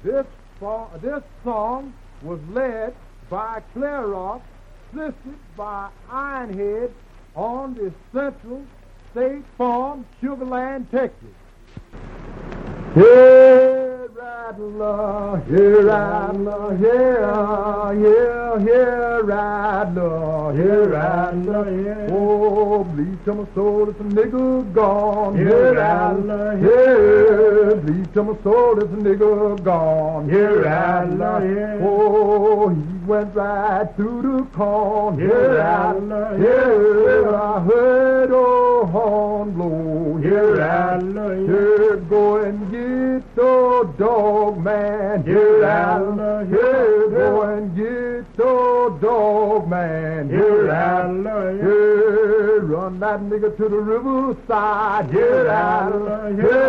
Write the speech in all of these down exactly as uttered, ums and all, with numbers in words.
This, song, this song was led by Clarock, assisted by Ironhead on the Central State Farm, Sugarland, Texas. Here, Rattler, here, Rattler, here, here, here, Rattler, here, Rattler, here. Oh, bleed to my soul, it's a nigger gone. Here, Rattler, here, bleed to my soul, it's a nigger gone. Here, Rattler, here. Oh, he went right through the corn. Here, Rattler, here, I heard old horn blow. Here, Rattler, here, go and get the dog man. Here, Rattler, here, go and get the dog man. Here, Rattler, here, run that nigger to the riverside. Here, Rattler,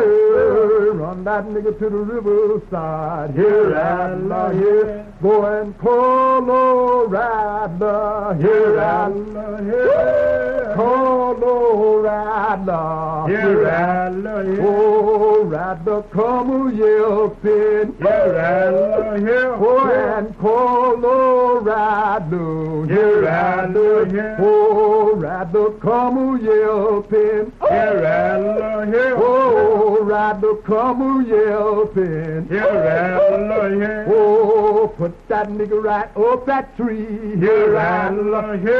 here, run that nigger to the riverside. Here, Rattler, here, go and call old Rattler. Here, Rattler, here, call old Rattler. Here, Rattler, here, oh, Rattler, come a yelping. Here, Rattler, here, oh, and call old Rattler. Here, Rattler, here, oh, Rattler, come a yelping. Here, Rattler, here, oh, Rattler, come a yelping. Here, Rattler, here, oh, put that nigger right up that tree. Here, Rattler, here,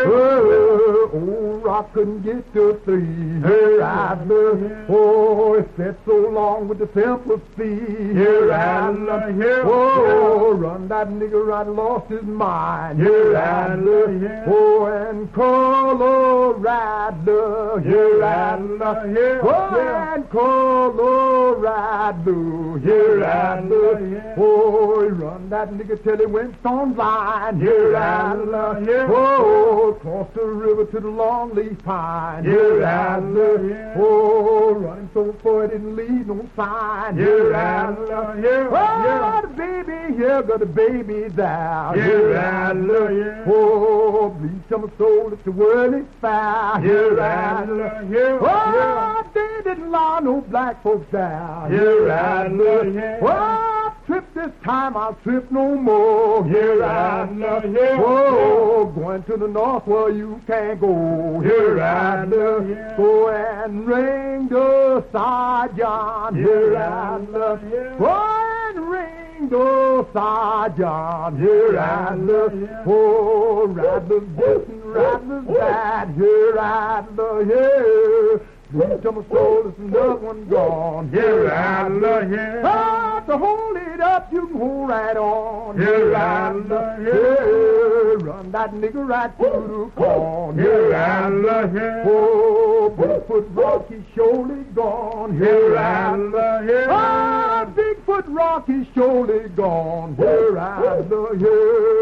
oh, old Rock couldn't get to three. Here, Rattler, oh, it said so long with the sympathy. Here, Rattler, here, oh, run that nigger right lost his mind. Here, Rattler, here, oh, and call old Rattler. Here, Rattler, here, oh, and call old Rattler. Here, Rattler, here, oh, run that nigger till he went stone blind. Here, Rattler, here, oh, cross the river to the long leaf pine. Here, Rattler, here, oh, running so far it didn't leave no sign. Here, Rattler, here, oh, the baby here, got the baby down. Here, Rattler, here, oh, bleed to my soul, it's the world is foul. Here, Rattler, here, oh, they didn't allow no black folks down. Here, Rattler, here, oh, trip this time, I'll trip no more. Here, Rattler, here, oh, going to the north where you can't go. Here, Rattler, here, go and ring the sergeant. Here, Rattler, here, go and ring the sergeant. Here, Rattler, oh, Rattler's this and Rattler's that. Here, Rattler, here, bleed to my soul, there's another one gone. Here, Rattler, here, ah, to hold it up, you can hold right on. Here, Rattler, here, run that nigger right through the corn. Here, Rattler, here, oh, Bigfoot Rock, he's surely gone. Here, Rattler, here, ah, Bigfoot Rock, he's surely gone. Here, Rattler, here.